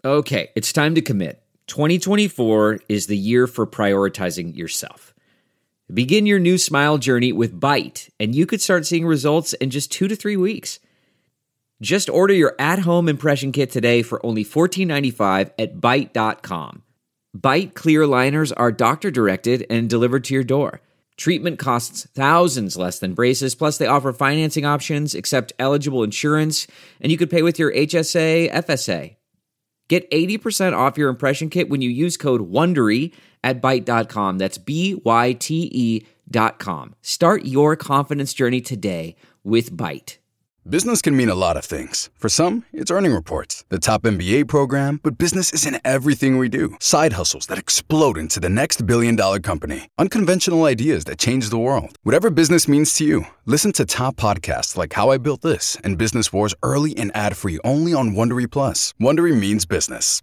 Okay, it's time to commit. 2024 is the year for prioritizing yourself. Begin your new smile journey with Byte, and you could start seeing results in just 2 to 3 weeks. Just order your at-home impression kit today for only $14.95 at Byte.com. Byte clear aligners are doctor-directed and delivered to your door. Treatment costs thousands less than braces, plus they offer financing options, accept eligible insurance, and you could pay with your HSA, FSA. Get 80% off your impression kit when you use code WONDERY at Byte.com. That's BYTE.com. Start your confidence journey today with Byte. Business can mean a lot of things. For some, it's earning reports, the top MBA program, but business isn't everything we do. Side hustles that explode into the next billion-dollar company. Unconventional ideas that change the world. Whatever business means to you, listen to top podcasts like How I Built This and Business Wars early and ad-free only on Wondery Plus. Wondery means business.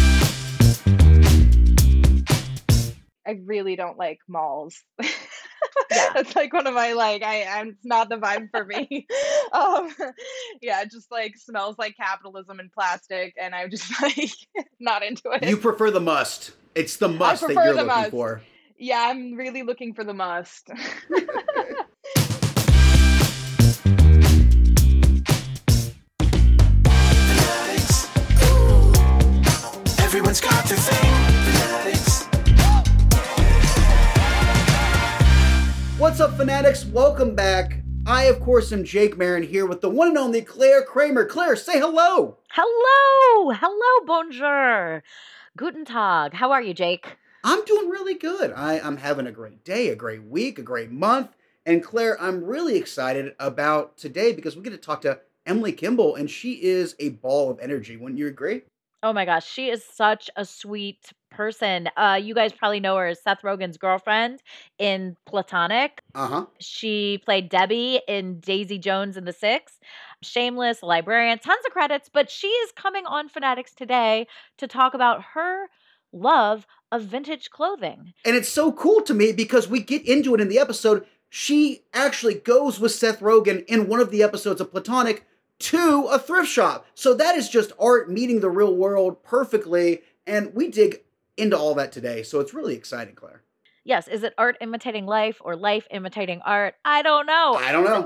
I really don't like malls. That's like one of my I'm it's not the vibe for me. It just like smells like capitalism and plastic, and I'm just like not into it. You prefer the must. It's the must that you're looking for. Yeah, I'm really looking for the must. Everyone's got their thing. What's up, Fanatics? Welcome back. I, of course, am Jake Marin here with the one and only Claire Kramer. Claire, say hello. Hello. Hello, bonjour. Guten Tag. How are you, Jake? I'm doing really good. I'm having a great day, a great week, a great month. And Claire, I'm really excited about today because we get to talk to Emily Kimball, and she is a ball of energy. Wouldn't you agree? Oh my gosh, she is such a sweet person. You guys probably know her as Seth Rogen's girlfriend in Platonic. Uh-huh. She played Debbie in Daisy Jones and the Six, Shameless, Librarian, tons of credits, but she is coming on Fanatics today to talk about her love of vintage clothing. And it's so cool to me because we get into it in the episode. She actually goes with Seth Rogen in one of the episodes of Platonic to a thrift shop. So that is just art meeting the real world perfectly. And we dig into all that today. So it's really exciting, Claire. Yes. Is it art imitating life or life imitating art? I don't know.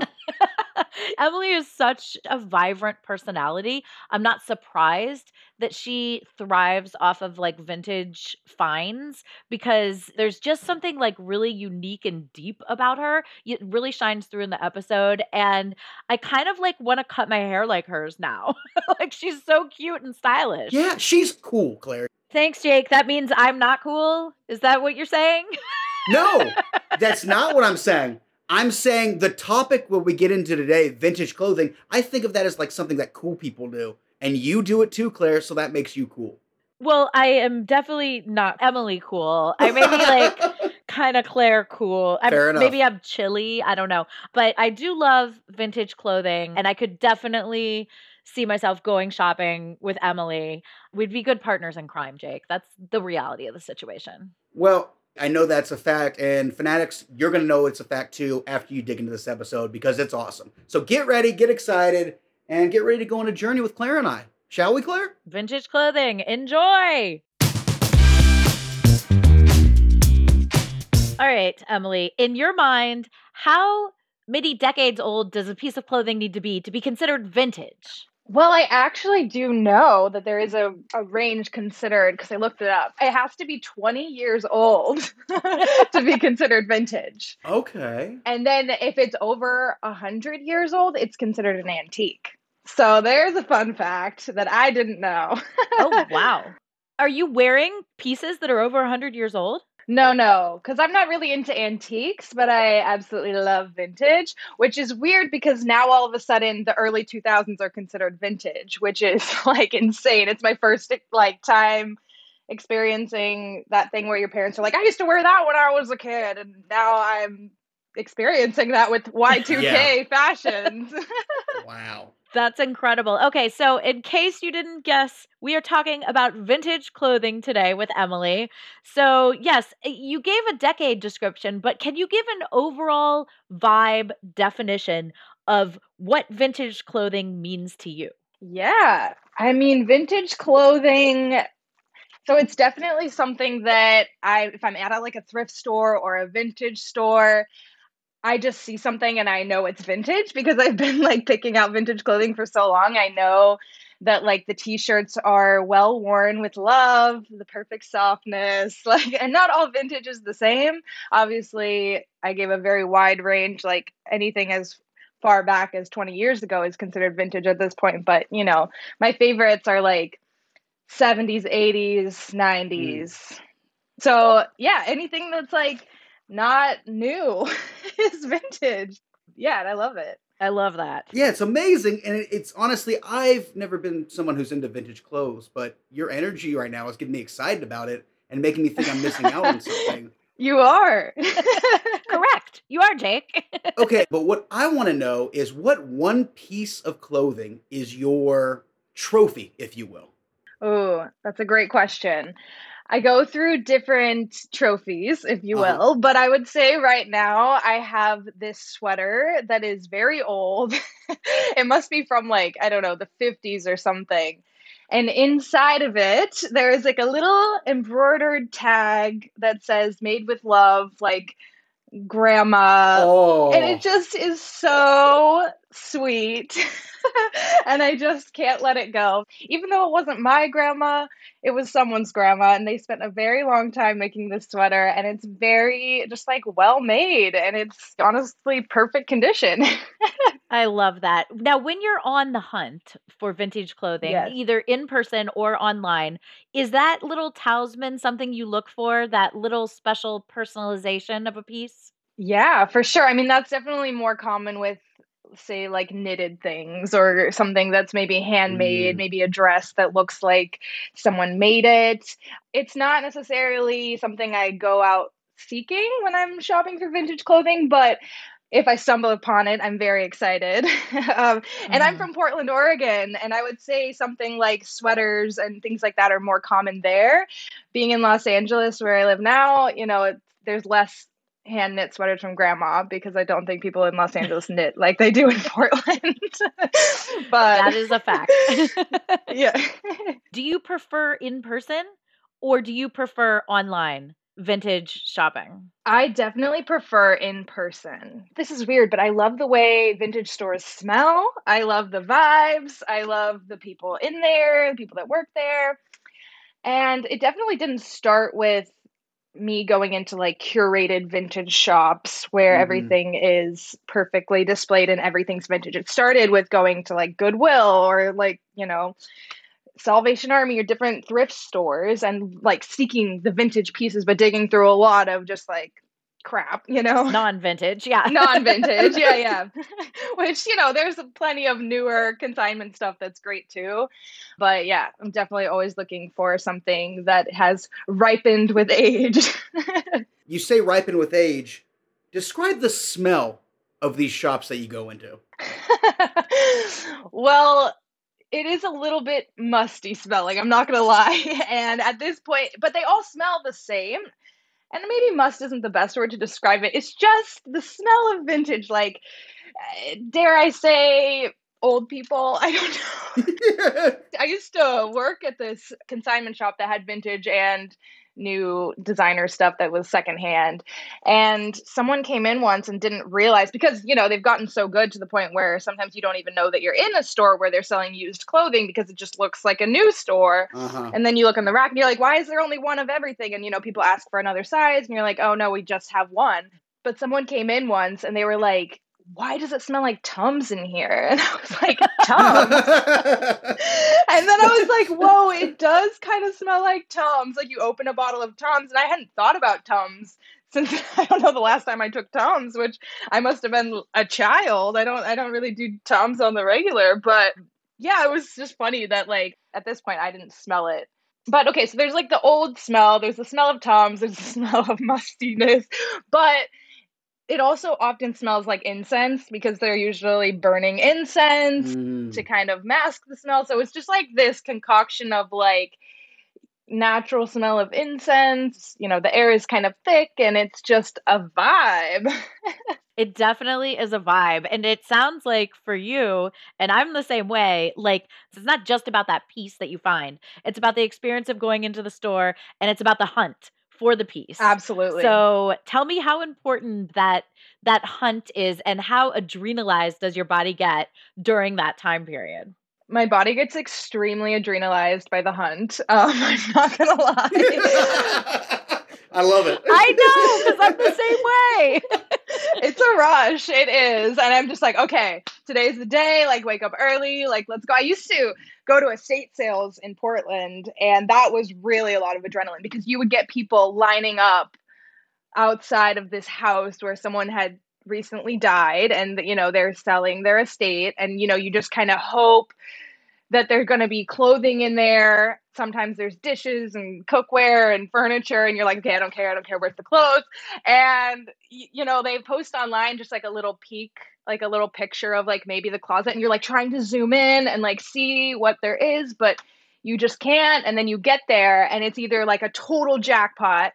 Emily is such a vibrant personality. I'm not surprised that she thrives off of like vintage finds because there's just something like really unique and deep about her. It really shines through in the episode. And I kind of like want to cut my hair like hers now. Like she's so cute and stylish. Yeah, she's cool, Claire. Thanks, Jake. That means I'm not cool? Is that what you're saying? No, that's not what I'm saying. I'm saying the topic where we get into today, vintage clothing, I think of that as like something that cool people do. And you do it too, Claire, so that makes you cool. Well, I am definitely not Emily cool. I may be like kind of Claire cool. Fair enough. Maybe I'm chilly. I don't know. But I do love vintage clothing, and I could definitely see myself going shopping with Emily. We'd be good partners in crime, Jake. That's the reality of the situation. Well, I know that's a fact, and Fanatics, you're going to know it's a fact too after you dig into this episode because it's awesome. So get ready, get excited, and get ready to go on a journey with Claire and I. Shall we, Claire? Vintage clothing. Enjoy! All right, Emily, in your mind, how many decades old does a piece of clothing need to be considered vintage? Well, I actually do know that there is a range considered because I looked it up. It has to be 20 years old to be considered vintage. Okay. And then if it's over 100 years old, it's considered an antique. So there's a fun fact that I didn't know. Oh, wow. Are you wearing pieces that are over 100 years old? No, because I'm not really into antiques, but I absolutely love vintage, which is weird because now all of a sudden the early 2000s are considered vintage, which is like insane. It's my first like time experiencing that thing where your parents are like, I used to wear that when I was a kid, and now I'm experiencing that with Y2K fashions. Wow. That's incredible. Okay, so in case you didn't guess, we are talking about vintage clothing today with Emily. So yes, you gave a decade description, but can you give an overall vibe definition of what vintage clothing means to you? Yeah. I mean, vintage clothing. So it's definitely something that if I'm at like a thrift store or a vintage store, I just see something and I know it's vintage because I've been like picking out vintage clothing for so long. I know that like the t-shirts are well worn with love, the perfect softness, like, and not all vintage is the same. Obviously, I gave a very wide range, like anything as far back as 20 years ago is considered vintage at this point. But, my favorites are like 70s, 80s, 90s. So yeah, anything that's like not new is vintage. Yeah, and I love it. I love that. Yeah, it's amazing. And it's honestly, I've never been someone who's into vintage clothes, but your energy right now is getting me excited about it and making me think I'm missing out on something. You are. Correct. You are, Jake. Okay, but what I want to know is what one piece of clothing is your trophy, if you will? Oh, that's a great question. I go through different trophies, if you will, but I would say right now I have this sweater that is very old. It must be from like, I don't know, the 50s or something. And inside of it, there is like a little embroidered tag that says made with love, like grandma. Oh. And it just is so sweet. And I just can't let it go. Even though it wasn't my grandma, it was someone's grandma, and they spent a very long time making this sweater, and it's very just like well made, and it's honestly perfect condition. I love that. Now, when you're on the hunt for vintage clothing, Yes. either in person or online, is that little talisman something you look for, that little special personalization of a piece? Yeah, for sure. I mean, that's definitely more common with, say, like knitted things or something that's maybe handmade, maybe a dress that looks like someone made it. It's not necessarily something I go out seeking when I'm shopping for vintage clothing, but if I stumble upon it, I'm very excited. And I'm from Portland, Oregon, and I would say something like sweaters and things like that are more common there. Being in Los Angeles, where I live now, there's less hand knit sweaters from grandma because I don't think people in Los Angeles knit like they do in Portland. But That is a fact. yeah. Do you prefer in person or do you prefer online vintage shopping? I definitely prefer in person. This is weird, but I love the way vintage stores smell. I love the vibes. I love the people in there, the people that work there. And it definitely didn't start with me going into like curated vintage shops where everything is perfectly displayed and everything's vintage. It started with going to like Goodwill or like, Salvation Army or different thrift stores and like seeking the vintage pieces, but digging through a lot of just like crap, Non-vintage, yeah. Non-vintage, yeah. Which, there's plenty of newer consignment stuff that's great too. But yeah, I'm definitely always looking for something that has ripened with age. You say ripened with age. Describe the smell of these shops that you go into. Well, it is a little bit musty smelling, I'm not going to lie. And at this point, but they all smell the same. And maybe must isn't the best word to describe it. It's just the smell of vintage, like, dare I say, old people. I don't know. I used to work at this consignment shop that had vintage and new designer stuff that was secondhand. And someone came in once and didn't realize, because, they've gotten so good to the point where sometimes you don't even know that you're in a store where they're selling used clothing because it just looks like a new store. And then you look on the rack and you're like, why is there only one of everything? And, people ask for another size and you're like, oh no, we just have one. But someone came in once and they were like, why does it smell like Tums in here? And I was like, Tums? And then I was like, whoa, it does kind of smell like Tums. Like you open a bottle of Tums, and I hadn't thought about Tums since I don't know the last time I took Tums, which I must have been a child. I don't really do Tums on the regular, but yeah, it was just funny that like at this point I didn't smell it. But okay, so there's like the old smell, there's the smell of Tums, there's the smell of mustiness, but it also often smells like incense because they're usually burning incense to kind of mask the smell. So it's just like this concoction of like natural smell of incense. The air is kind of thick and it's just a vibe. It definitely is a vibe. And it sounds like for you, and I'm the same way, like it's not just about that piece that you find. It's about the experience of going into the store, and it's about the hunt for the piece. Absolutely. So tell me how important that hunt is, and how adrenalized does your body get during that time period? My body gets extremely adrenalized by the hunt. I'm not gonna lie. I love it. I know, because I'm the same way. It's a rush. It is. And I'm just like, okay, today's the day. Like, wake up early. Like, let's go. I used to go to estate sales in Portland, and that was really a lot of adrenaline because you would get people lining up outside of this house where someone had recently died, and, you know, they're selling their estate, and, you know, you just kind of hope that there's going to be clothing in there. Sometimes there's dishes and cookware and furniture, and you're like, okay, I don't care, where's the clothes? And, you know, they post online just like a little peek, like a little picture of like maybe the closet, and you're like trying to zoom in and like see what there is, but you just can't. And then you get there and it's either like a total jackpot,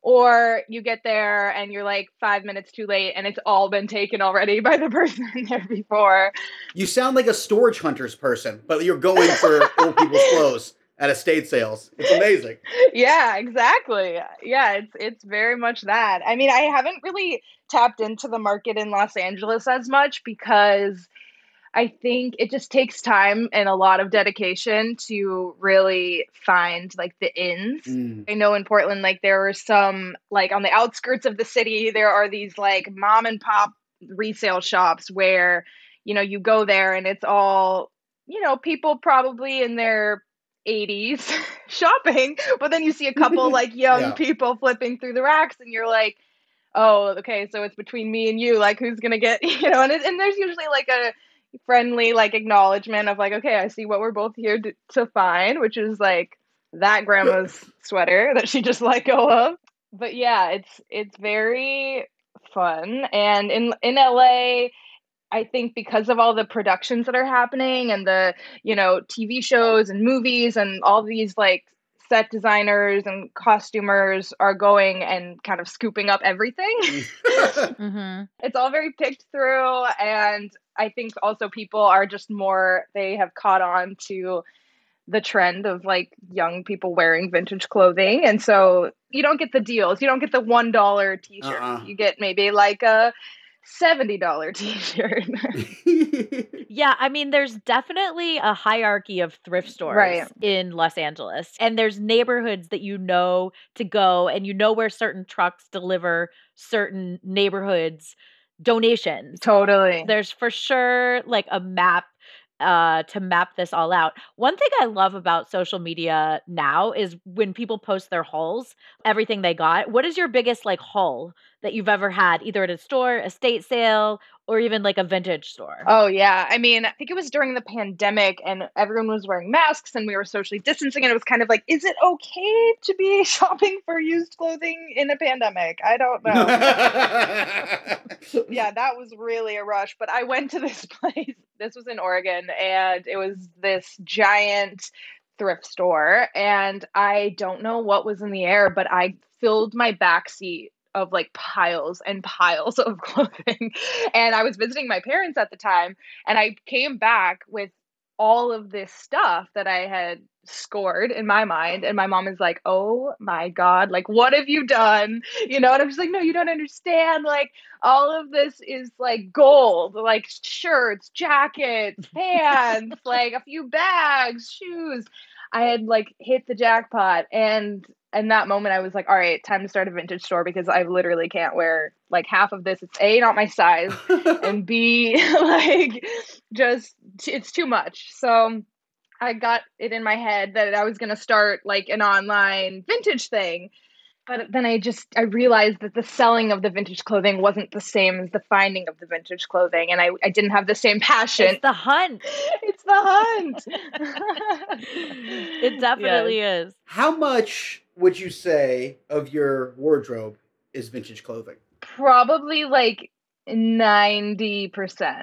or you get there and you're like 5 minutes too late and it's all been taken already by the person in there before. You sound like a storage hunters person, but you're going for old people's clothes at estate sales. It's amazing. Yeah, exactly. Yeah, it's very much that. I mean, I haven't really tapped into the market in Los Angeles as much because I think it just takes time and a lot of dedication to really find like the ins. I know in Portland, like there are some, like on the outskirts of the city, there are these like mom and pop resale shops where, you know, you go there and it's all, you know, people probably in their 80s shopping, but then you see a couple like young people flipping through the racks and you're like, oh, okay, so it's between me and you, like who's gonna get, you know, and there's usually like a friendly like acknowledgement of like, okay, I see what we're both here to find, which is like that grandma's sweater that she just let go of. But yeah, it's very fun. And in LA, I think because of all the productions that are happening and the, you know, TV shows and movies and all these like set designers and costumers are going and kind of scooping up everything. It's all very picked through. And I think also people are just more, they have caught on to the trend of like young people wearing vintage clothing. And so you don't get the deals. You don't get the $1 t-shirt. You get maybe like a $70 t-shirt. Yeah, I mean, there's definitely a hierarchy of thrift stores in Los Angeles. And there's neighborhoods that you know to go, and you know where certain trucks deliver certain neighborhoods donations. Totally. There's for sure like a map to map this all out. One thing I love about social media now is when people post their hauls, everything they got. What is your biggest like haul that you've ever had, either at a store, estate sale, or even like a vintage store? Oh, yeah. I mean, I think it was during the pandemic and everyone was wearing masks and we were socially distancing. And it was kind of like, is it okay to be shopping for used clothing in a pandemic? I don't know. Yeah, that was really a rush. But I went to this place. This was in Oregon, and it was this giant thrift store. And I don't know what was in the air, but I filled my backseat of like piles and piles of clothing. And I was visiting my parents at the time, and I came back with all of this stuff that I had scored in my mind. And my mom is like, oh my God, like, what have you done? You know, and I'm just like, no, you don't understand. Like, all of this is like gold, like shirts, jackets, pants, like a few bags, shoes. I had like hit the jackpot. And in that moment, I was like, all right, time to start a vintage store because I literally can't wear like half of this. It's A, not my size, and B, like just, it's too much. So I got it in my head that I was going to start like an online vintage thing. But then I realized that the selling of the vintage clothing wasn't the same as the finding of the vintage clothing. And I didn't have the same passion. It's the hunt. It's the hunt. It definitely is. How much would you say of your wardrobe is vintage clothing? Probably like 90%.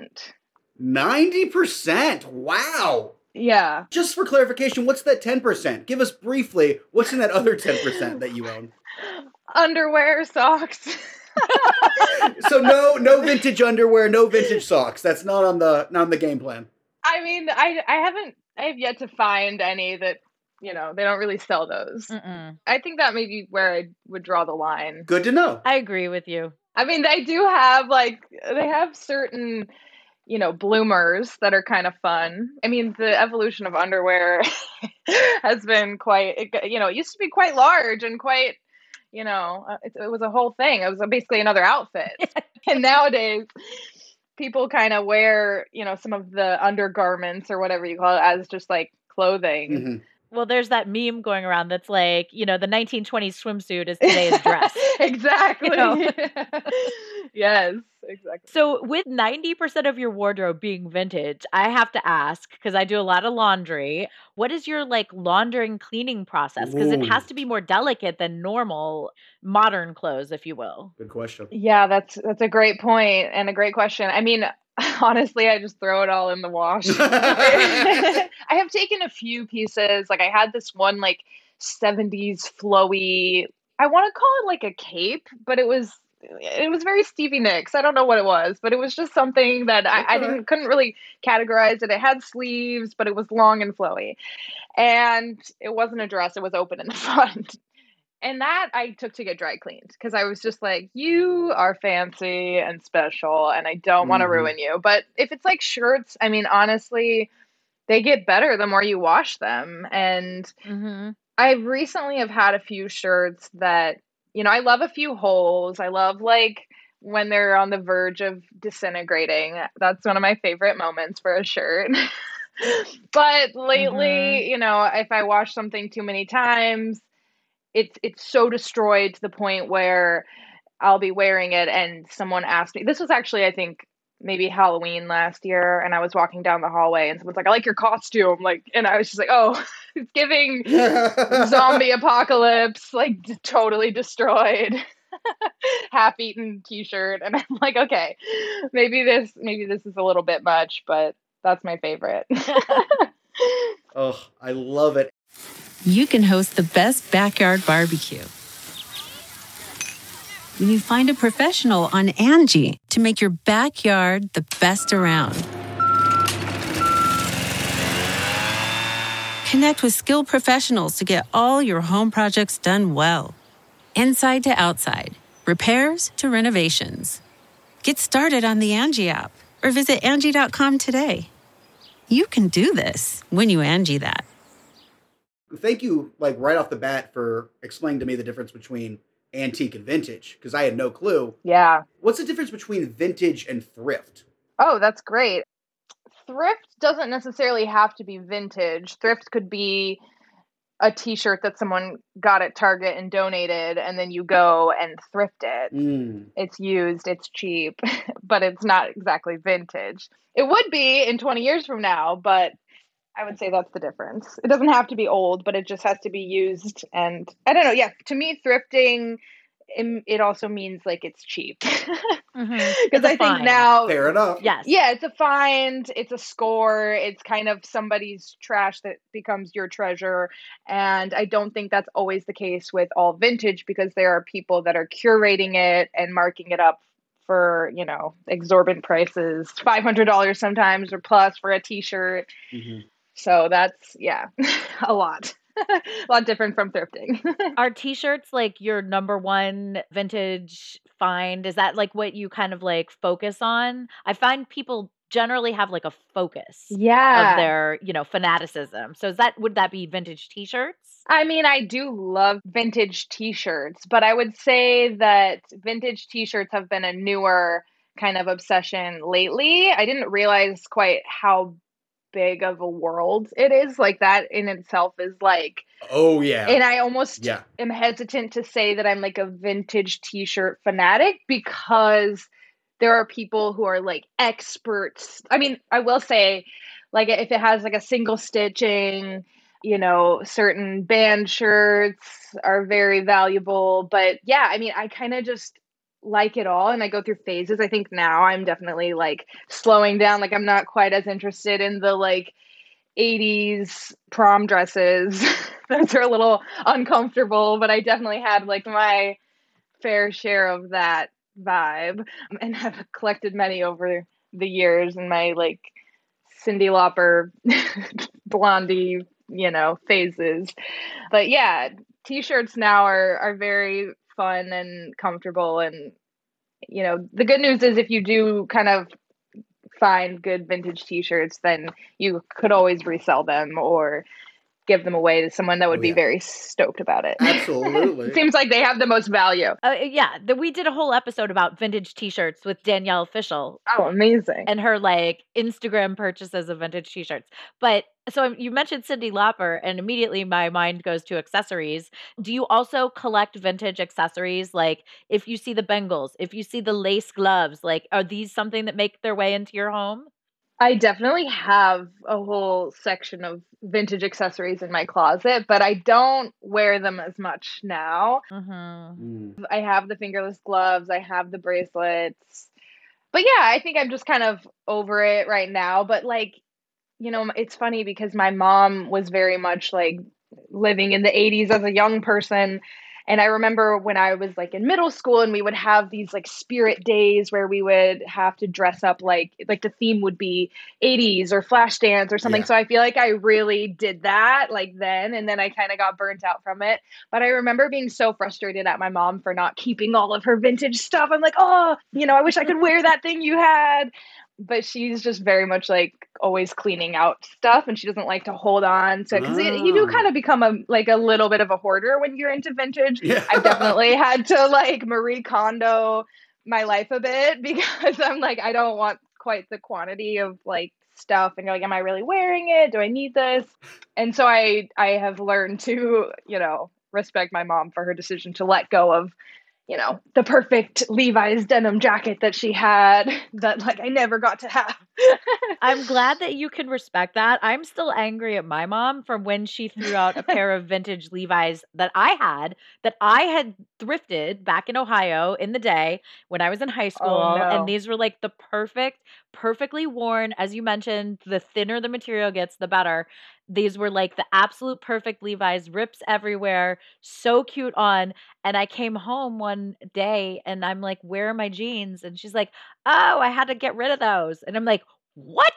90%? Wow. Yeah. Just for clarification, what's that 10%? Give us briefly, what's in that other 10% that you own? Underwear, socks, So no vintage underwear, no vintage socks. That's not on the game plan. I mean, I have yet to find any that, they don't really sell those. Mm-mm. I think that may be where I would draw the line. Good to know. I agree with you. I mean, they do have they have certain, bloomers that are kind of fun. I mean, the evolution of underwear has been it used to be quite large and quite, it was a whole thing. It was basically another outfit. And nowadays, people kind of wear, some of the undergarments or whatever you call it as just like clothing. Mm-hmm. Well, there's that meme going around that's like, the 1920s swimsuit is today's dress. Exactly. Yes, exactly. So with 90% of your wardrobe being vintage, I have to ask, because I do a lot of laundry, what is your laundering cleaning process? Because it has to be more delicate than normal modern clothes, if you will. Good question. Yeah, that's a great point and a great question. I mean, honestly, I just throw it all in the wash. I have taken a few pieces. I had this one 70s flowy, I want to call it a cape, but it was very Stevie Nicks. I don't know what it was, but it was just something that I couldn't really categorize it. It had sleeves, but it was long and flowy. And it wasn't a dress, it was open in the front. And that I took to get dry cleaned because I was just like, you are fancy and special and I don't want to ruin you. But if it's shirts, I mean, honestly, they get better the more you wash them. And I recently have had a few shirts that, I love a few holes. I love when they're on the verge of disintegrating. That's one of my favorite moments for a shirt. But lately, if I wash something too many times, it's so destroyed to the point where I'll be wearing it and someone asked me, this was actually, I think, maybe Halloween last year, and I was walking down the hallway and someone's like, I like your costume. And I was just like, oh, it's giving zombie apocalypse, totally destroyed. Half-eaten t-shirt. And I'm like, okay, maybe this is a little bit much, but that's my favorite. Oh, I love it. You can host the best backyard barbecue when you find a professional on Angie to make your backyard the best around. Connect with skilled professionals to get all your home projects done well. Inside to outside, repairs to renovations. Get started on the Angie app or visit Angie.com today. You can do this when you Angie that. Thank you, right off the bat, for explaining to me the difference between antique and vintage, because I had no clue. Yeah. What's the difference between vintage and thrift? Oh, that's great. Thrift doesn't necessarily have to be vintage. Thrift could be a t-shirt that someone got at Target and donated, and then you go and thrift it. It's used, it's cheap, but it's not exactly vintage. It would be in 20 years from now, but I would say that's the difference. It doesn't have to be old, but it just has to be used. And I don't know. Yeah, to me, thrifting, it also means it's cheap. Because I think now... Fair enough. Yes. Yeah, it's a find. It's a score. It's kind of somebody's trash that becomes your treasure. And I don't think that's always the case with all vintage, because there are people that are curating it and marking it up for, exorbitant prices, $500 sometimes or plus for a t-shirt. So that's, a lot. A lot different from thrifting. Are t-shirts your number one vintage find? Is that what you kind of focus on? I find people generally have a focus of their, fanaticism. So would that be vintage t-shirts? I mean, I do love vintage t-shirts, but I would say that vintage t-shirts have been a newer kind of obsession lately. I didn't realize quite how big of a world it is. That in itself is oh yeah. And I almost am hesitant to say that I'm a vintage t-shirt fanatic, because there are people who are experts. I mean, I will say if it has a single stitching, certain band shirts are very valuable. But yeah, I mean, I kind of just like it all, and I go through phases. I think now I'm definitely slowing down. I'm not quite as interested in the 80s prom dresses. Those are a little uncomfortable, but I definitely had my fair share of that vibe, and have collected many over the years in my like Cyndi Lauper, Blondie, phases. But yeah, t-shirts now are very fun and comfortable. And, the good news is if you do kind of find good vintage t-shirts, then you could always resell them or give them away to someone that would be very stoked about it. Absolutely. It seems like they have the most value. We did a whole episode about vintage t-shirts with Danielle Fishel. Oh, amazing. And her like Instagram purchases of vintage t-shirts. But so you mentioned Cyndi Lauper, and immediately my mind goes to accessories. Do you also collect vintage accessories? Like if you see the bangles, if you see the lace gloves, like are these something that make their way into your home? I definitely have a whole section of vintage accessories in my closet, but I don't wear them as much now. Mm-hmm. I have the fingerless gloves, I have the bracelets. But yeah, I think I'm just kind of over it right now. But like, it's funny because my mom was very much like living in the 80s as a young person. And I remember when I was like in middle school and we would have these like spirit days where we would have to dress up like the theme would be 80s or Flashdance or something. Yeah. So I feel like I really did that like then. And then I kind of got burnt out from it. But I remember being so frustrated at my mom for not keeping all of her vintage stuff. I'm like, oh, I wish I could wear that thing you had. But she's just very much like always cleaning out stuff, and she doesn't like to hold on to, because you do kind of become a little bit of a hoarder when you're into vintage. Yeah. I've definitely had to like Marie Kondo my life a bit because I'm like, I don't want quite the quantity of like stuff, and you're like, am I really wearing it? Do I need this? And so I have learned to, respect my mom for her decision to let go of the perfect Levi's denim jacket that she had that like I never got to have. I'm glad that you can respect that. I'm still angry at my mom from when she threw out a pair of vintage Levi's that I had thrifted back in Ohio in the day when I was in high school. Oh, no. And these were like the perfectly worn, as you mentioned, the thinner the material gets, the better. These were like the absolute perfect Levi's, rips everywhere, so cute on. And I came home one day and I'm like, where are my jeans? And she's like, oh, I had to get rid of those. And I'm like, what?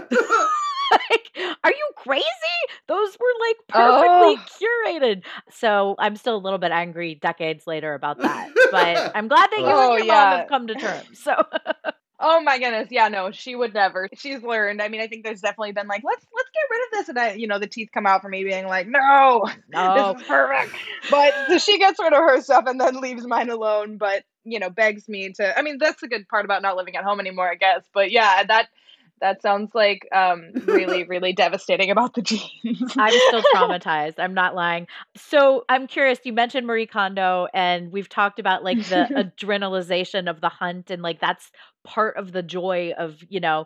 Like, are you crazy? Those were like perfectly curated. So I'm still a little bit angry decades later about that. But I'm glad that you and your mom have come to terms. So oh my goodness. Yeah, no, she would never. She's learned. I mean, I think there's definitely been like, let's get rid of this. And the teeth come out for me being like, no, this is perfect. But so she gets rid of her stuff and then leaves mine alone. But, begs me to, I mean, that's the good part about not living at home anymore, I guess. But yeah, that sounds like really, really devastating about the jeans. I'm still traumatized. I'm not lying. So I'm curious, you mentioned Marie Kondo, and we've talked about like the adrenalization of the hunt, and like that's part of the joy of,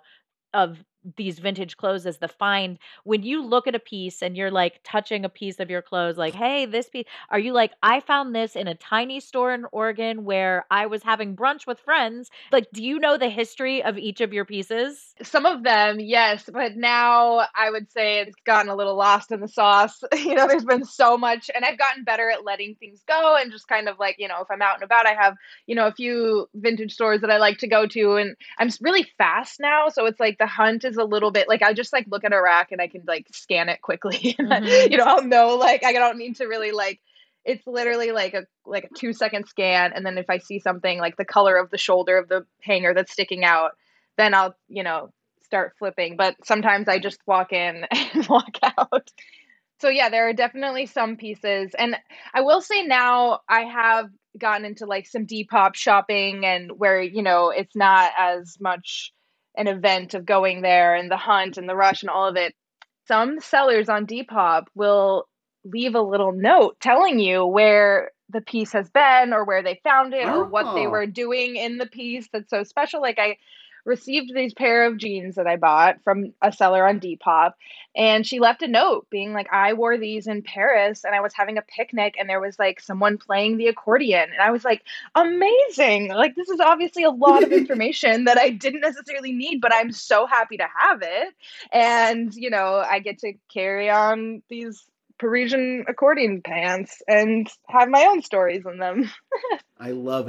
of these vintage clothes as the find. When you look at a piece and you're like touching a piece of your clothes, like, hey, this piece, are you like, I found this in a tiny store in Oregon where I was having brunch with friends? Like, do you know the history of each of your pieces? Some of them, yes, but now I would say it's gotten a little lost in the sauce. There's been so much, and I've gotten better at letting things go and just kind of like, if I'm out and about, I have, a few vintage stores that I like to go to, and I'm really fast now. So it's like the hunt is a little bit like, I just like look at a rack and I can like scan it quickly. Mm-hmm. I'll know, like, I don't need to really like, it's literally like a 2-second scan. And then if I see something like the color of the shoulder of the hanger that's sticking out, then I'll, start flipping. But sometimes I just walk in and walk out. So yeah, there are definitely some pieces. And I will say now I have gotten into like some Depop shopping, and where, it's not as much an event of going there and the hunt and the rush and all of it. Some sellers on Depop will leave a little note telling you where the piece has been or where they found it or what they were doing in the piece that's so special. Like I received these pair of jeans that I bought from a seller on Depop, and she left a note being like, I wore these in Paris and I was having a picnic and there was like someone playing the accordion. And I was like, amazing. Like, this is obviously a lot of information that I didn't necessarily need, but I'm so happy to have it. And, I get to carry on these Parisian accordion pants and have my own stories in them. I love it.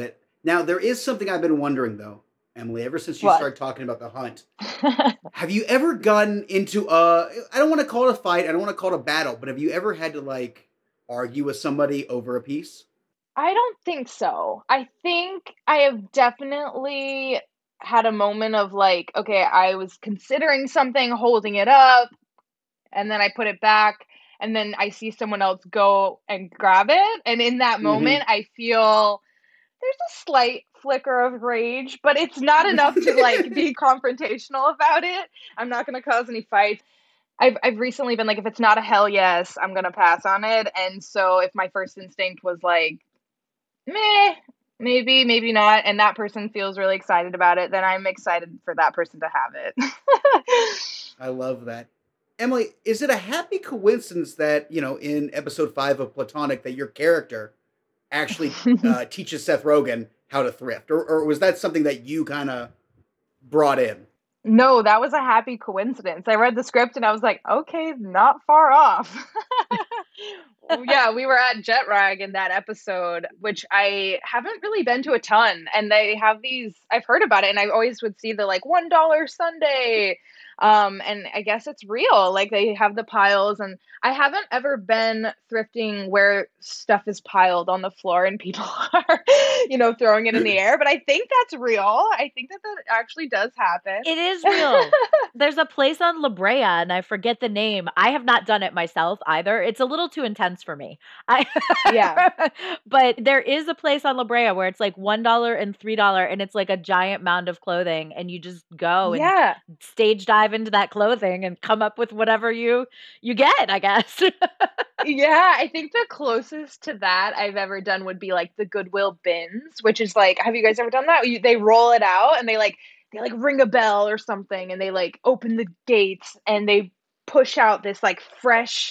Now, there is something I've been wondering, though, Emily, ever since you started talking about the hunt. Have you ever gotten into I don't want to call it a fight, I don't want to call it a battle, but have you ever had to, like, argue with somebody over a piece? I don't think so. I think I have definitely had a moment of like, okay, I was considering something, holding it up, and then I put it back, and then I see someone else go and grab it. And in that moment, I feel there's a slight flicker of rage, but it's not enough to like be confrontational about it. I'm not going to cause any fights. I've recently been like, if it's not a hell yes, I'm going to pass on it. And so if my first instinct was like, meh, maybe not, and that person feels really excited about it, then I'm excited for that person to have it. I love that. Emily, is it a happy coincidence that, you know, in episode 5 of Platonic, that your character actually teaches Seth Rogen how to thrift? Or was that something that you kind of brought in? No, that was a happy coincidence. I read the script and I was like, okay, not far off. Yeah, we were at Jet Rag in that episode, which I haven't really been to a ton. And they have these, I've heard about it, and I always would see the like $1 Sunday. And I guess it's real. Like they have the piles, and I haven't ever been thrifting where stuff is piled on the floor and people are, you know, throwing it in the air. But I think that's real. I think that actually does happen. It is real. There's a place on La Brea, and I forget the name. I have not done it myself either. It's a little too intense for me. Yeah. But there is a place on La Brea where it's like $1 and $3, and it's like a giant mound of clothing, and you just go and stage dive into that clothing and come up with whatever you get, I guess. Yeah, I think the closest to that I've ever done would be like the Goodwill bins, which is like, have you guys ever done that? They roll it out and they ring a bell or something, and they like open the gates and they push out this like fresh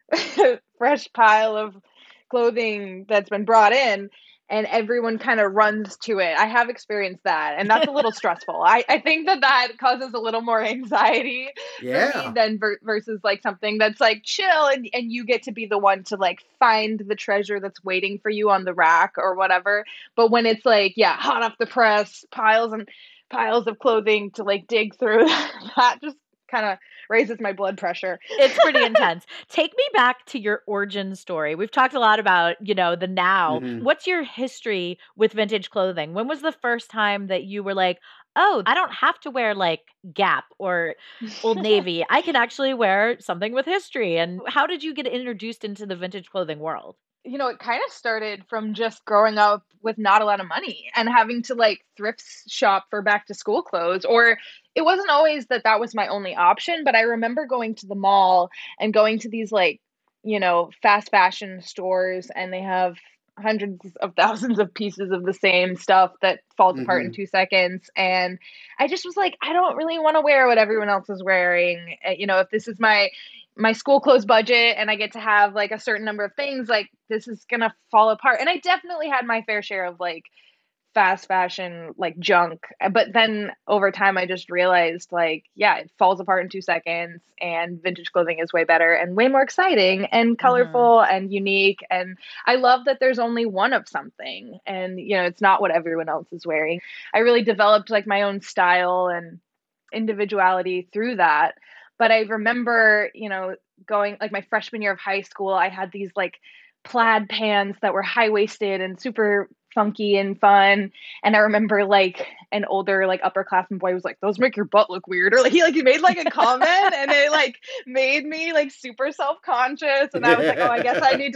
pile of clothing that's been brought in, and everyone kind of runs to it. I have experienced that, and that's a little stressful. I think that causes a little more anxiety for me than versus like something that's like chill, and you get to be the one to like find the treasure that's waiting for you on the rack or whatever. But when it's like, hot off the press, piles and piles of clothing to like dig through, that just kind of raises my blood pressure. It's pretty intense. Take me back to your origin story. We've talked a lot about, you know, the now. Mm-hmm. What's your history with vintage clothing? When was the first time that you were like, oh, I don't have to wear like Gap or Old Navy. I can actually wear something with history. And how did you get introduced into the vintage clothing world? You know, it kind of started from just growing up with not a lot of money and having to like thrift shop for back to school clothes. Or it wasn't always that was my only option, but I remember going to the mall and going to these like, you know, fast fashion stores, and they have hundreds of thousands of pieces of the same stuff that falls apart in 2 seconds. And I just was like, I don't really want to wear what everyone else is wearing. You know, if this is my school clothes budget and I get to have like a certain number of things, like this is going to fall apart. And I definitely had my fair share of like fast fashion, like junk. But then over time, I just realized like, it falls apart in 2 seconds, and vintage clothing is way better and way more exciting and colorful and unique. And I love that there's only one of something, and, you know, it's not what everyone else is wearing. I really developed like my own style and individuality through that. But I remember, you know, going like my freshman year of high school, I had these like plaid pants that were high-waisted and super funky and fun. And I remember like an older like upperclassman boy was like, those make your butt look weird. Or like he made like a comment and it like made me like super self-conscious. And I was like, oh, I guess I need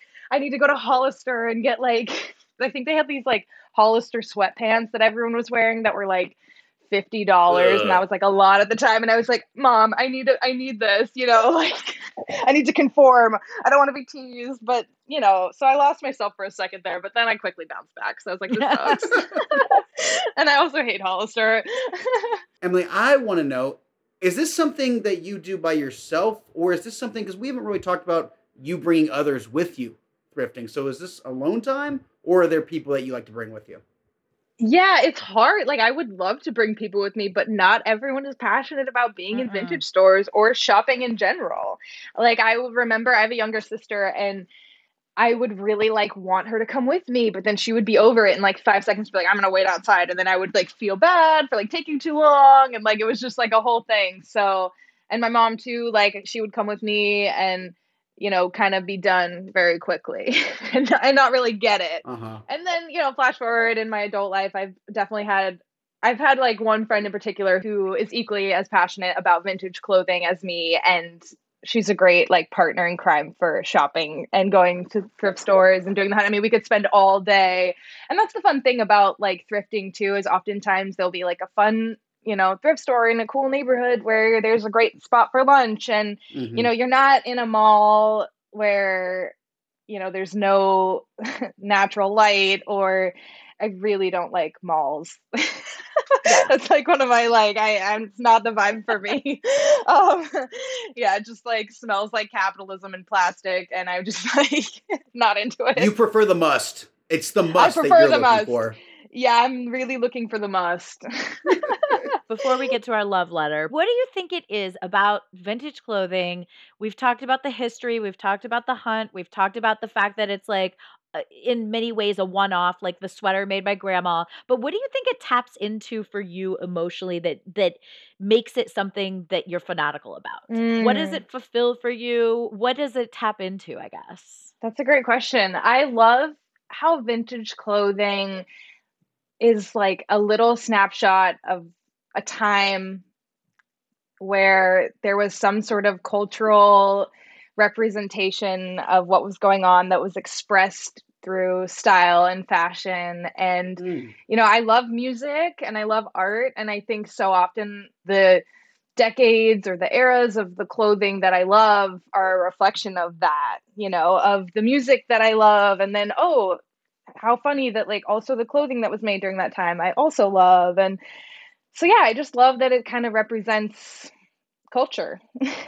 to go to Hollister and get like, I think they had these like Hollister sweatpants that everyone was wearing that were like $50, and that was like a lot at the time. And I was like, Mom, I need this, you know, like I need to conform. I don't want to be teased, but you know, so I lost myself for a second there, but then I quickly bounced back. So I was like, this sucks. And I also hate Hollister. Emily, I want to know, is this something that you do by yourself, or is this something, because we haven't really talked about you bringing others with you thrifting. So is this alone time, or are there people that you like to bring with you? Yeah, it's hard. Like, I would love to bring people with me, but not everyone is passionate about being in vintage stores or shopping in general. Like, I will remember I have a younger sister, and I would really like want her to come with me, but then she would be over it in like 5 seconds, be like, I'm gonna wait outside. And then I would like feel bad for like taking too long. And like, it was just like a whole thing. So, and my mom too, like she would come with me and, you know, kind of be done very quickly and not really get it. And then, you know, flash forward in my adult life, I've had like one friend in particular who is equally as passionate about vintage clothing as me. And she's a great like partner in crime for shopping and going to thrift stores and doing the hunt. I mean, we could spend all day. And that's the fun thing about like thrifting too, is oftentimes there'll be like a fun, you know, thrift store in a cool neighborhood where there's a great spot for lunch. And, you know, you're not in a mall where, you know, there's no natural light, or I really don't like malls. That's like one of my, like, it's not the vibe for me. Yeah, it just like smells like capitalism and plastic, and I'm just like not into it. You prefer the must. It's the must that you're looking for. Yeah, I'm really looking for the must. Before we get to our love letter, what do you think it is about vintage clothing? We've talked about the history. We've talked about the hunt. We've talked about the fact that it's like, in many ways, a one-off, like the sweater made by grandma. But what do you think it taps into for you emotionally that makes it something that you're fanatical about? What does it fulfill for you? What does it tap into, I guess? That's a great question. I love how vintage clothing is like a little snapshot of a time where there was some sort of cultural representation of what was going on that was expressed through style and fashion. And, you know, I love music and I love art. And I think so often the decades or the eras of the clothing that I love are a reflection of that, you know, of the music that I love. And then, oh, how funny that like also the clothing that was made during that time I also love. And so, yeah, I just love that it kind of represents culture.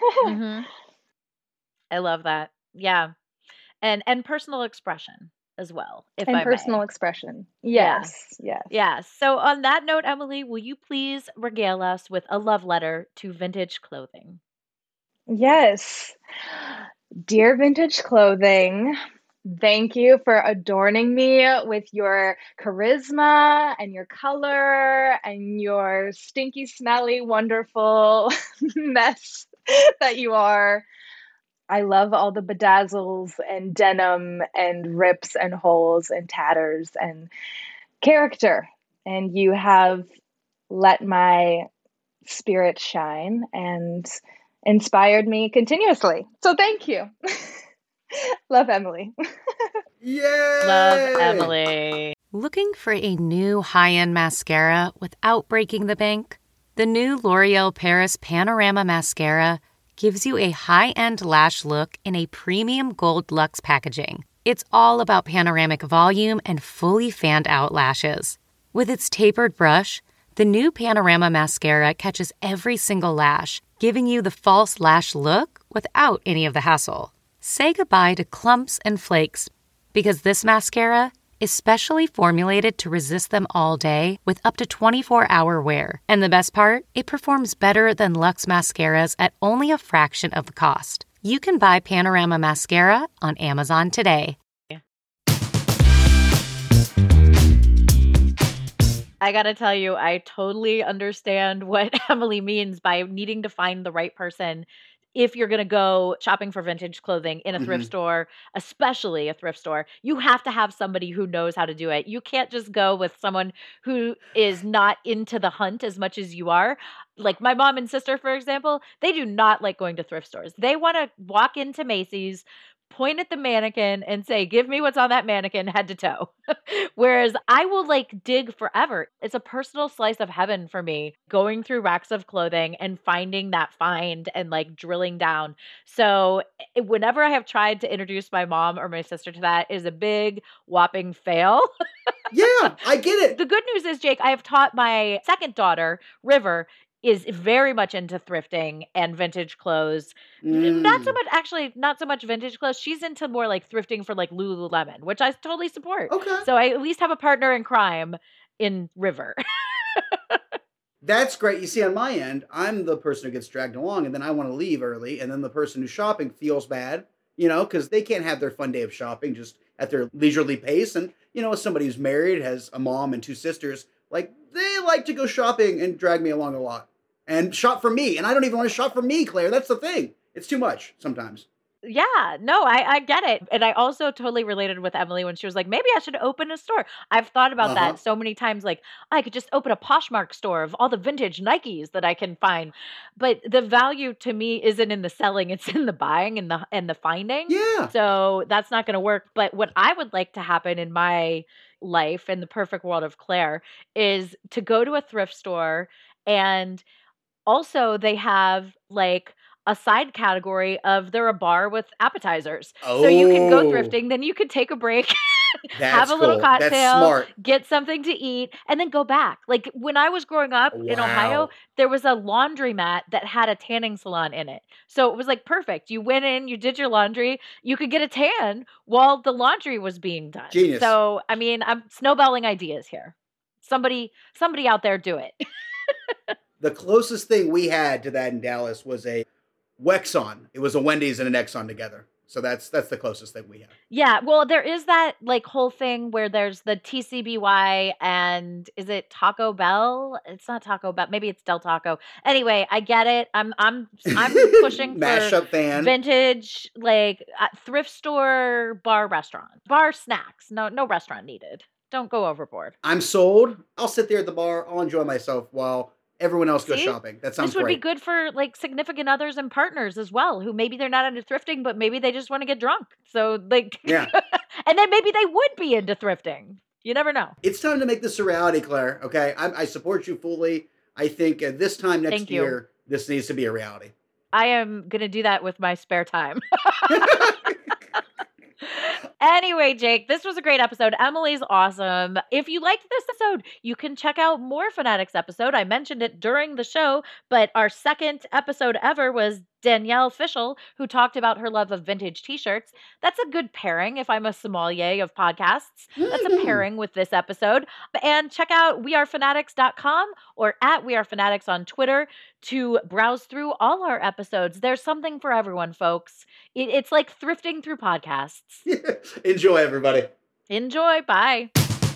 I love that. Yeah. And personal expression as well, if and I personal may. expression. Yes. Yes. Yeah. So on that note, Emily, will you please regale us with a love letter to vintage clothing? Yes. Dear vintage clothing, thank you for adorning me with your charisma and your color and your stinky, smelly, wonderful mess that you are. I love all the bedazzles and denim and rips and holes and tatters and character. And you have let my spirit shine and inspired me continuously. So thank you. Love, Emily. Yay! Love, Emily. Looking for a new high-end mascara without breaking the bank? The new L'Oreal Paris Panorama Mascara gives you a high-end lash look in a premium gold luxe packaging. It's all about panoramic volume and fully fanned-out lashes. With its tapered brush, the new Panorama Mascara catches every single lash, giving you the false lash look without any of the hassle. Say goodbye to clumps and flakes, because this mascara is specially formulated to resist them all day with up to 24-hour wear. And the best part? It performs better than Luxe mascaras at only a fraction of the cost. You can buy Panorama Mascara on Amazon today. I gotta tell you, I totally understand what Emily means by needing to find the right person if you're going to go shopping for vintage clothing in a thrift store, especially a thrift store. You have to have somebody who knows how to do it. You can't just go with someone who is not into the hunt as much as you are. Like my mom and sister, for example, they do not like going to thrift stores. They want to walk into Macy's, point at the mannequin and say, give me what's on that mannequin head to toe. Whereas I will like dig forever. It's a personal slice of heaven for me, going through racks of clothing and finding that find and like drilling down. So whenever I have tried to introduce my mom or my sister to that, it is a big whopping fail. Yeah, I get it. The good news is, Jake, I have taught my second daughter, River, is very much into thrifting and vintage clothes. Not so much vintage clothes. She's into more like thrifting for like Lululemon, which I totally support. Okay. So I at least have a partner in crime in River. That's great. You see, on my end, I'm the person who gets dragged along, and then I want to leave early, and then the person who's shopping feels bad because they can't have their fun day of shopping just at their leisurely pace. And, as somebody who's married, has a mom and 2 sisters, they like to go shopping and drag me along a lot and shop for me. And I don't even want to shop for me, Claire. That's the thing. It's too much sometimes. Yeah, no, I get it. And I also totally related with Emily when she was like, maybe I should open a store. I've thought about that so many times. I could just open a Poshmark store of all the vintage Nikes that I can find. But the value to me isn't in the selling, it's in the buying and the finding. Yeah. So that's not going to work. But what I would like to happen in my life, in the perfect world of Claire, is to go to a thrift store, and also they have a side category of they're a bar with appetizers. So you can go thrifting, then you could take a break, have a little cocktail, get something to eat, and then go back. When I was growing up in Ohio, there was a laundromat that had a tanning salon in it. So it was perfect. You went in, you did your laundry, you could get a tan while the laundry was being done. Genius. So, I'm snowballing ideas here. Somebody out there do it. The closest thing we had to that in Dallas was a Wexon. It was a Wendy's and an Exxon together. So that's the closest thing we have. Yeah, well, there is that whole thing where there's the TCBY and is it Taco Bell? It's not Taco Bell. Maybe it's Del Taco. Anyway, I get it. I'm pushing Mashup for fan. Vintage thrift store, restaurant, bar snacks. No restaurant needed. Don't go overboard. I'm sold. I'll sit there at the bar. I'll enjoy myself while everyone else goes shopping. That sounds great. This would be good for significant others and partners as well, who maybe they're not into thrifting, but maybe they just want to get drunk. So yeah. And then maybe they would be into thrifting. You never know. It's time to make this a reality, Claire. Okay, I support you fully. I think this time next year, this needs to be a reality. I am going to do that with my spare time. Anyway, Jake, this was a great episode. Emily's awesome. If you liked this episode, you can check out more Fanatics episode. I mentioned it during the show, but our second episode ever was Danielle Fishel, who talked about her love of vintage t-shirts. That's a good pairing if I'm a sommelier of podcasts. That's a pairing with this episode. And check out wearefanatics.com or at wearefanatics on Twitter to browse through all our episodes. There's something for everyone, folks. It's like thrifting through podcasts. Enjoy, everybody. Enjoy. Bye.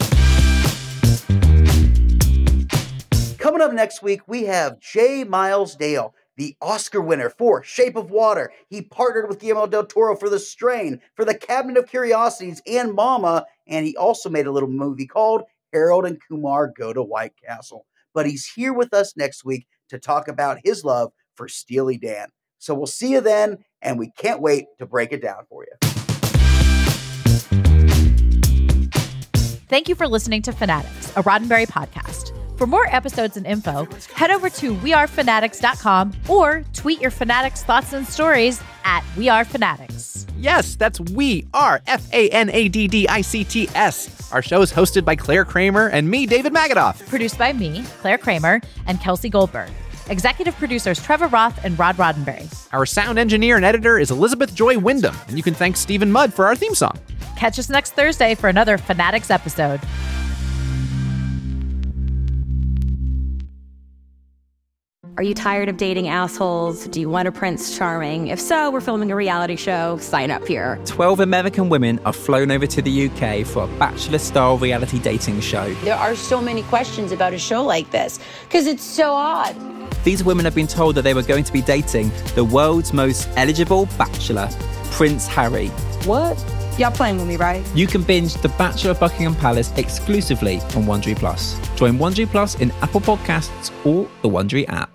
Coming up next week, we have J. Miles Dale, the Oscar winner for Shape of Water. He partnered with Guillermo del Toro for The Strain, for The Cabinet of Curiosities, and Mama, and he also made a little movie called Harold and Kumar Go to White Castle. But he's here with us next week to talk about his love for Steely Dan. So we'll see you then, and we can't wait to break it down for you. Thank you for listening to Fanatics, a Roddenberry podcast. For more episodes and info, head over to wearefanatics.com or tweet your Fanatics thoughts and stories at wearefanatics. Yes, that's We Are, FANADDICTS. Our show is hosted by Claire Kramer and me, David Magadoff. Produced by me, Claire Kramer, and Kelsey Goldberg. Executive producers Trevor Roth and Rod Roddenberry. Our sound engineer and editor is Elizabeth Joy Wyndham, and you can thank Stephen Mudd for our theme song. Catch us next Thursday for another Fanatics episode. Are you tired of dating assholes? Do you want a Prince Charming? If so, we're filming a reality show. Sign up here. 12 American women are flown over to the UK for a Bachelor-style reality dating show. There are so many questions about a show like this because it's so odd. These women have been told that they were going to be dating the world's most eligible bachelor, Prince Harry. What? Y'all playing with me, right? You can binge The Bachelor of Buckingham Palace exclusively on Wondery Plus. Join Wondery Plus in Apple Podcasts or the Wondery app.